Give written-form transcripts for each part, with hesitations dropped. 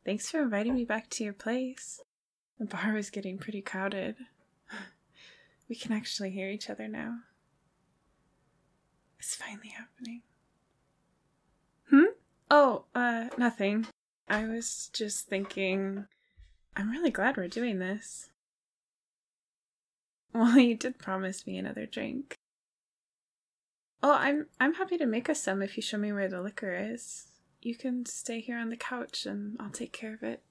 Thanks for inviting me back to your place. The bar was getting pretty crowded. We can actually hear each other now. It's finally happening. Oh, nothing. I was just thinking, I'm really glad we're doing this. Well, you did promise me another drink. Oh, I'm happy to make us some if you show me where the liquor is. You can stay here on the couch and I'll take care of it.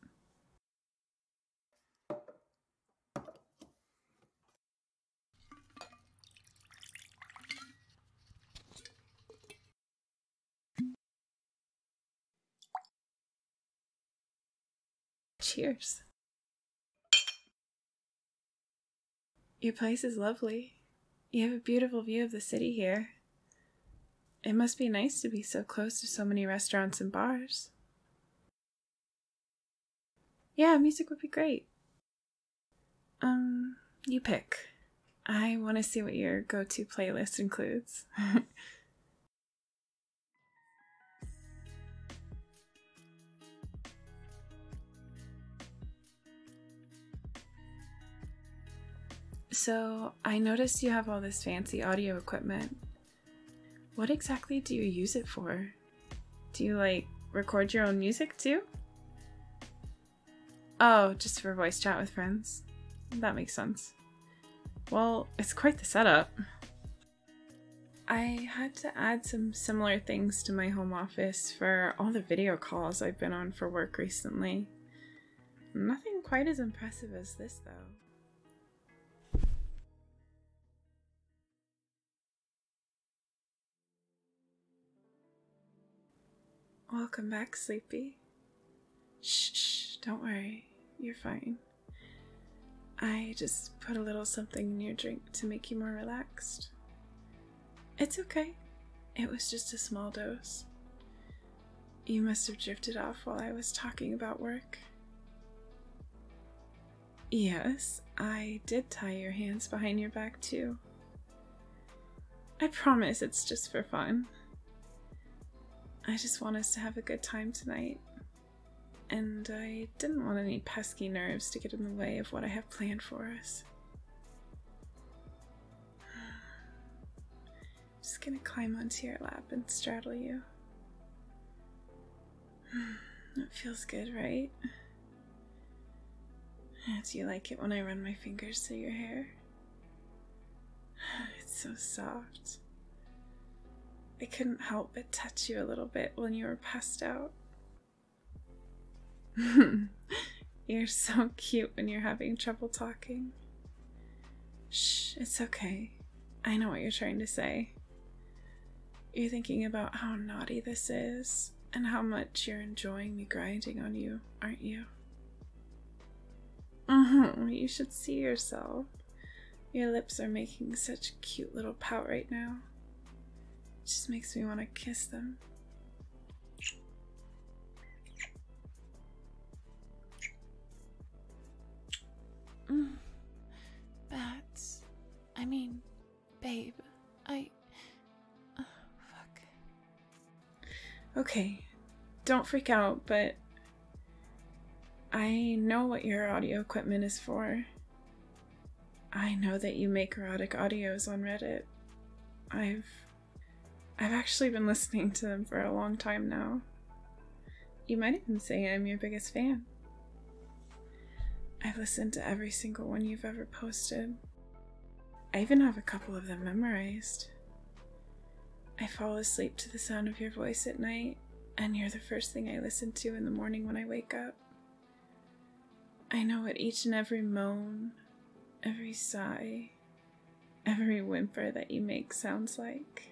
Cheers. Your place is lovely. You have a beautiful view of the city here. It must be nice to be so close to so many restaurants and bars. Yeah, music would be great. You pick. I want to see what your go-to playlist includes. So, I noticed you have all this fancy audio equipment. What exactly do you use it for? Do you, record your own music too? Oh, just for voice chat with friends. That makes sense. Well, it's quite the setup. I had to add some similar things to my home office for all the video calls I've been on for work recently. Nothing quite as impressive as this, though. Welcome back, Sleepy. Shh, don't worry. You're fine. I just put a little something in your drink to make you more relaxed. It's okay. It was just a small dose. You must have drifted off while I was talking about work. Yes, I did tie your hands behind your back too. I promise it's just for fun. I just want us to have a good time tonight. And I didn't want any pesky nerves to get in the way of what I have planned for us. Just gonna climb onto your lap and straddle you. It feels good, right? Do you like it when I run my fingers through your hair? It's so soft. I couldn't help but touch you a little bit when you were passed out. You're so cute when you're having trouble talking. Shh, it's okay. I know what you're trying to say. You're thinking about how naughty this is and how much you're enjoying me grinding on you, aren't you? You should see yourself. Your lips are making such a cute little pout right now. It just makes me want to kiss them. Babe, fuck. Okay, don't freak out, but I know what your audio equipment is for. I know that you make erotic audios on Reddit. I've actually been listening to them for a long time now. You might even say I'm your biggest fan. I've listened to every single one you've ever posted. I even have a couple of them memorized. I fall asleep to the sound of your voice at night, and you're the first thing I listen to in the morning when I wake up. I know what each and every moan, every sigh, every whimper that you make sounds like.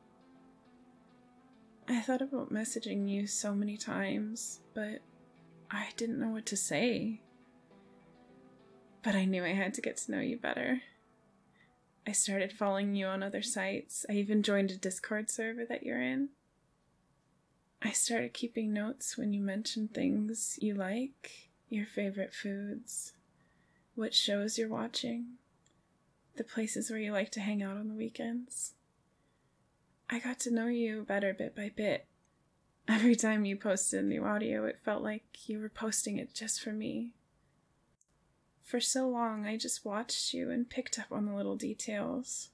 I thought about messaging you so many times, but I didn't know what to say. But I knew I had to get to know you better. I started following you on other sites. I even joined a Discord server that you're in. I started keeping notes when you mentioned things you like, your favorite foods, what shows you're watching, the places where you like to hang out on the weekends. I got to know you better bit by bit, Every time you posted a new audio, it felt like you were posting it just for me. For so long, I just watched you and picked up on the little details,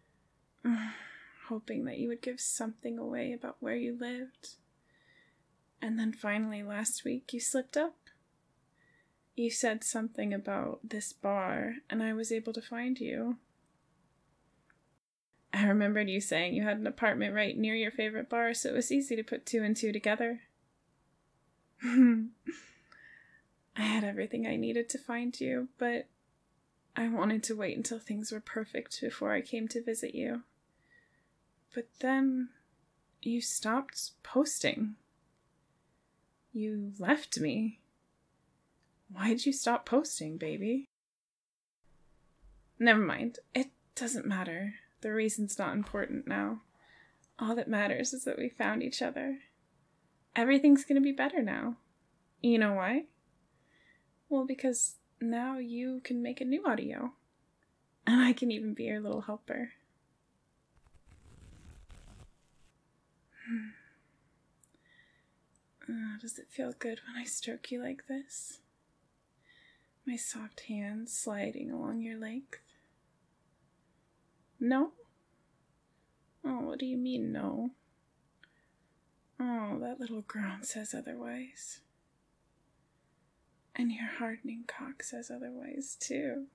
hoping that you would give something away about where you lived. And then finally, last week, you slipped up. You said something about this bar, and I was able to find you. I remembered you saying you had an apartment right near your favorite bar, so it was easy to put 2 and 2 together. I had everything I needed to find you, but I wanted to wait until things were perfect before I came to visit you. But then you stopped posting. You left me. Why'd you stop posting, baby? Never mind. It doesn't matter. The reason's not important now. All that matters is that we found each other. Everything's gonna be better now. You know why? Well, because now you can make a new audio. And I can even be your little helper. Does it feel good when I stroke you like this? My soft hands sliding along your length. No? Oh, what do you mean, no? Oh, that little groan says otherwise. And your hardening cock says otherwise, too.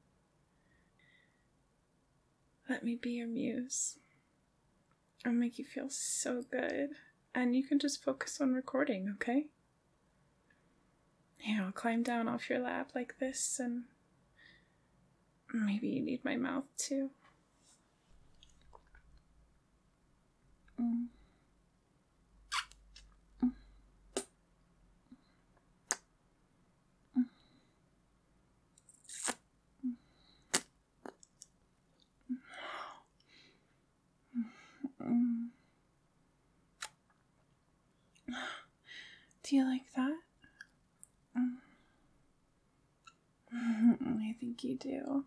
Let me be your muse. I'll make you feel so good. And you can just focus on recording, okay? Yeah, I'll climb down off your lap like this, and maybe you need my mouth, too. Do you like that? I think you do.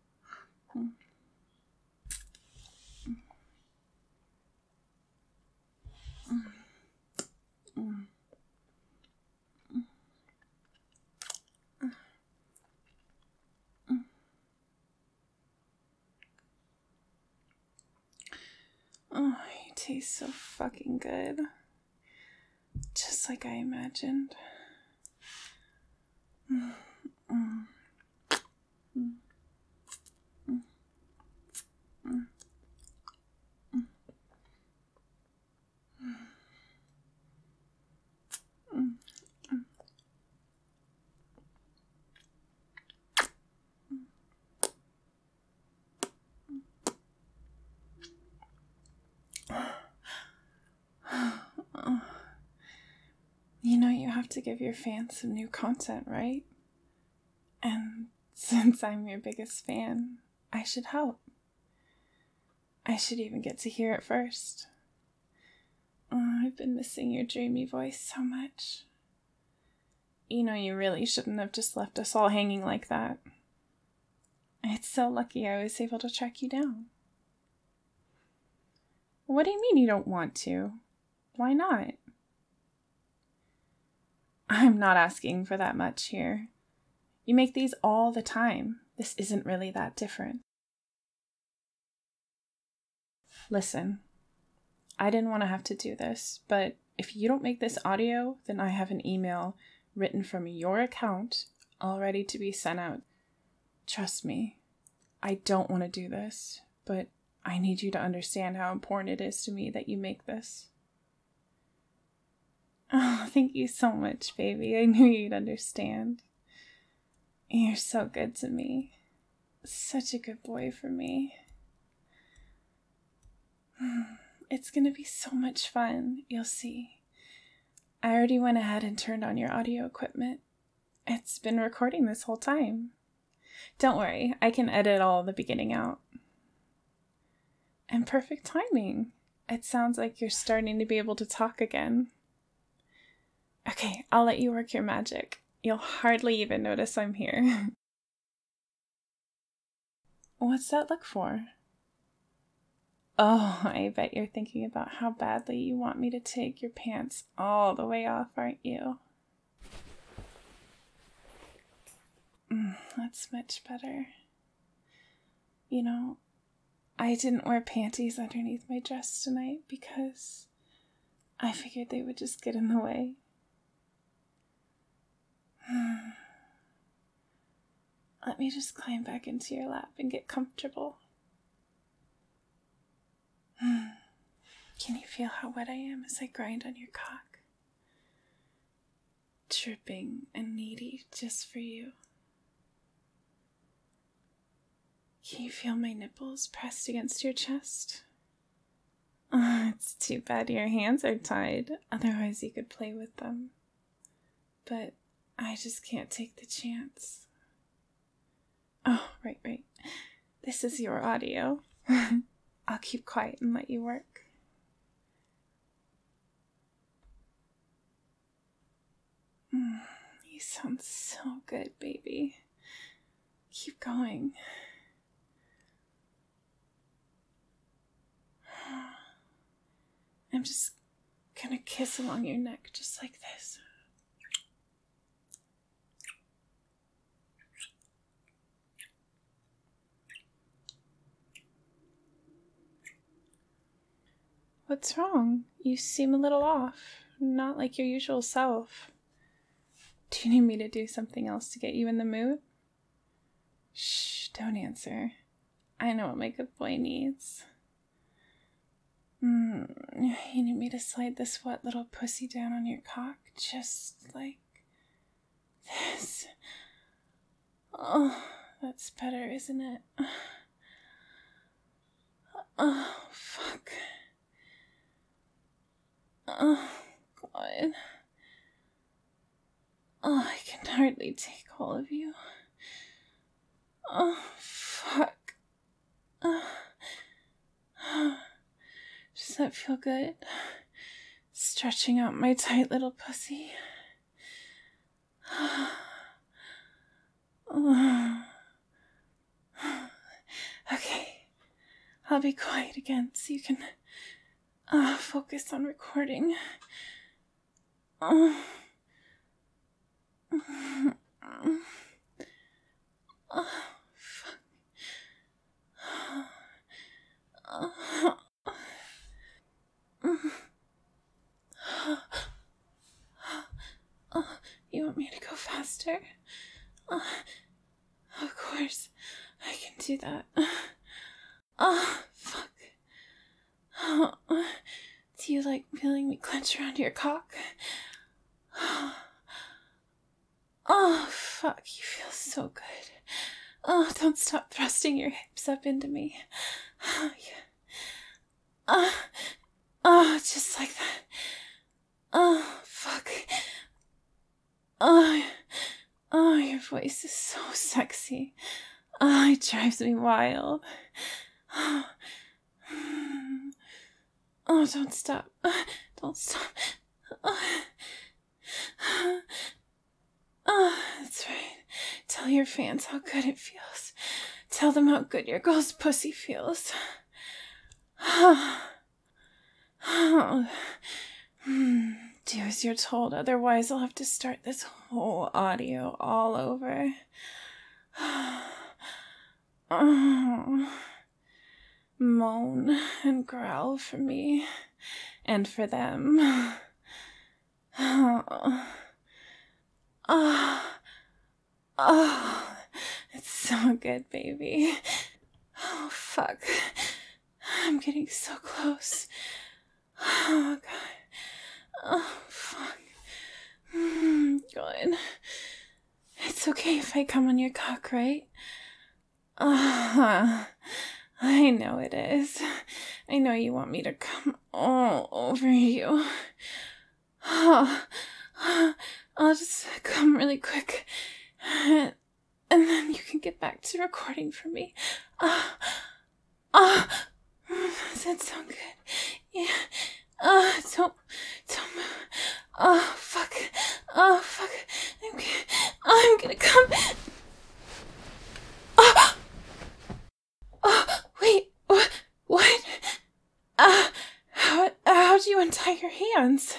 Oh, you taste so fucking good. Just like I imagined. You know you have to give your fans some new content, right? And since I'm your biggest fan, I should help. I should even get to hear it first. Oh, I've been missing your dreamy voice so much. You know you really shouldn't have just left us all hanging like that. It's so lucky I was able to track you down. What do you mean you don't want to? Why not? I'm not asking for that much here. You make these all the time. This isn't really that different. Listen, I didn't want to have to do this, but if you don't make this audio, then I have an email written from your account all ready to be sent out. Trust me, I don't want to do this, but I need you to understand how important it is to me that you make this. Oh, thank you so much, baby. I knew you'd understand. You're so good to me. Such a good boy for me. It's gonna be so much fun, you'll see. I already went ahead and turned on your audio equipment. It's been recording this whole time. Don't worry, I can edit all the beginning out. And perfect timing. It sounds like you're starting to be able to talk again. Okay, I'll let you work your magic. You'll hardly even notice I'm here. What's that look for? Oh, I bet you're thinking about how badly you want me to take your pants all the way off, aren't you? That's much better. You know, I didn't wear panties underneath my dress tonight because I figured they would just get in the way. Let me just climb back into your lap and get comfortable. Can you feel how wet I am as I grind on your cock? Dripping and needy just for you. Can you feel my nipples pressed against your chest? Oh, it's too bad your hands are tied, otherwise you could play with them. But I just can't take the chance. Oh, right. This is your audio. I'll keep quiet and let you work. You sound so good, baby. Keep going. I'm just gonna kiss along your neck just like this. What's wrong? You seem a little off. Not like your usual self. Do you need me to do something else to get you in the mood? Shh, don't answer. I know what my good boy needs. You need me to slide this wet little pussy down on your cock, just like this. Oh, that's better, isn't it? Oh, fuck. Oh, God. Oh, I can hardly take all of you. Oh, fuck. Does that feel good? Stretching out my tight little pussy. Okay, I'll be quiet again so you can focus on recording. Oh, fuck. You want me to go faster? Of course, I can do that. Fuck. Do you like feeling me clench around your cock? Oh, fuck, you feel so good. Oh, don't stop thrusting your hips up into me. Oh, yeah. Just like that. Oh, fuck. Oh, your voice is so sexy. Oh, it drives me wild. Oh, don't stop. Don't stop. Oh, that's right. Tell your fans how good it feels. Tell them how good your girl's pussy feels. Do as you're told, otherwise I'll have to start this whole audio all over. Moan and growl for me and for them. Oh, it's so good, baby. Oh, fuck. I'm getting so close. Oh, God. Oh, fuck. Good. It's okay if I come on your cock, right? I know it is. I know you want me to come all over you. I'll just come really quick. And then you can get back to recording for me. That sounds good. Yeah. Don't move. Oh, fuck. I'm gonna come. Wait. What? hands.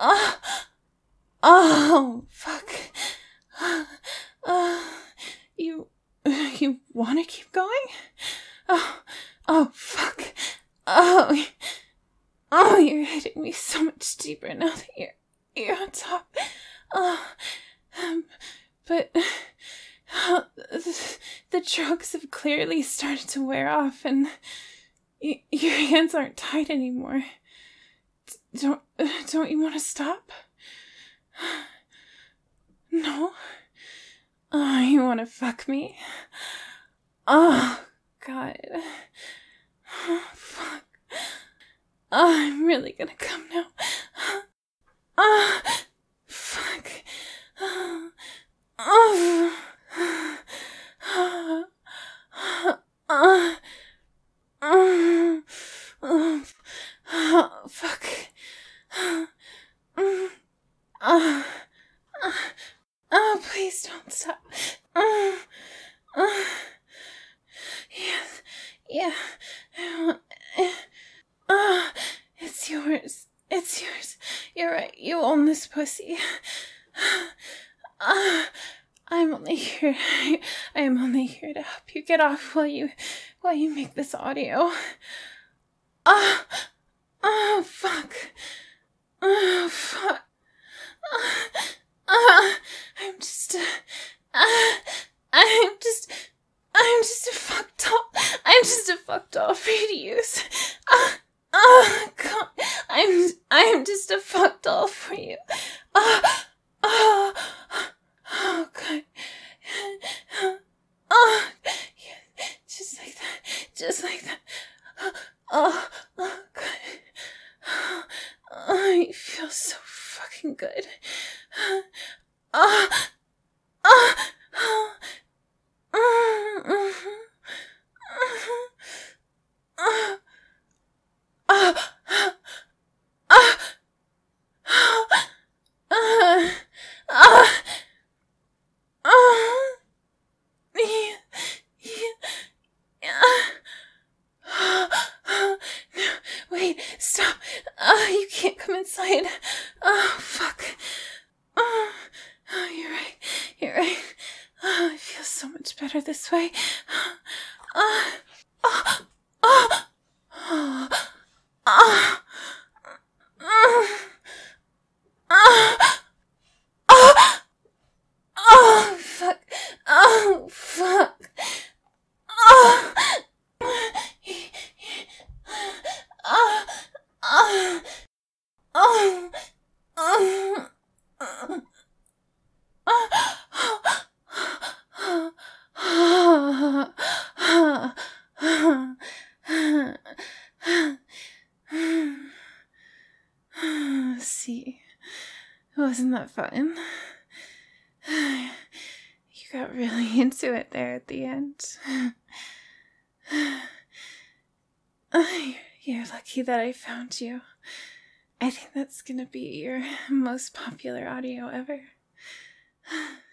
Oh, fuck. You want to keep going? Oh, fuck. You're hitting me so much deeper now that you're on top. But the drugs have clearly started to wear off, and your hands aren't tied anymore. Don't you want to stop? No? Oh, you want to fuck me? Oh, God. Oh, fuck. Oh, I'm really gonna come now. Oh, fuck. Oh, oh, fuck. Oh, please don't stop. Yes, yeah. It's yours. It's yours. You're right. You own this pussy. I'm only here. I am only here to help you get off while you make this audio. Oh, fuck. Oh, fuck. I'm just a fucked doll. I'm just a fucked doll for you to use. God. I'm just a fucked doll for you. God. Yeah, just like that. Just like that. God. It feels so fucking good. Wait, stop. You can't come inside. Oh, fuck. Oh, you're right. You're right. Oh, it feels so much better this way. Oh, fuck. Oh, fuck. See, wasn't that fun? You got really into it there at the end. You're lucky that I found you. I think that's gonna be your most popular audio ever.